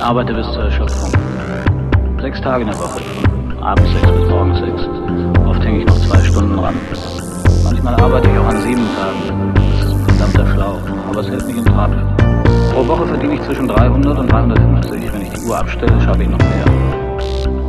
arbeite bis zur Erschöpfung. 6 Tage in der Woche, von abends 6 bis morgens 6. Oft hänge ich noch 2 Stunden ran. Manchmal arbeite ich auch an 7 Tagen. Das ist ein verdammter Schlauch, aber es hält mich in Trab. Pro Woche verdiene ich zwischen 300 und 350. Wenn ich die Uhr abstelle, schaffe ich noch mehr.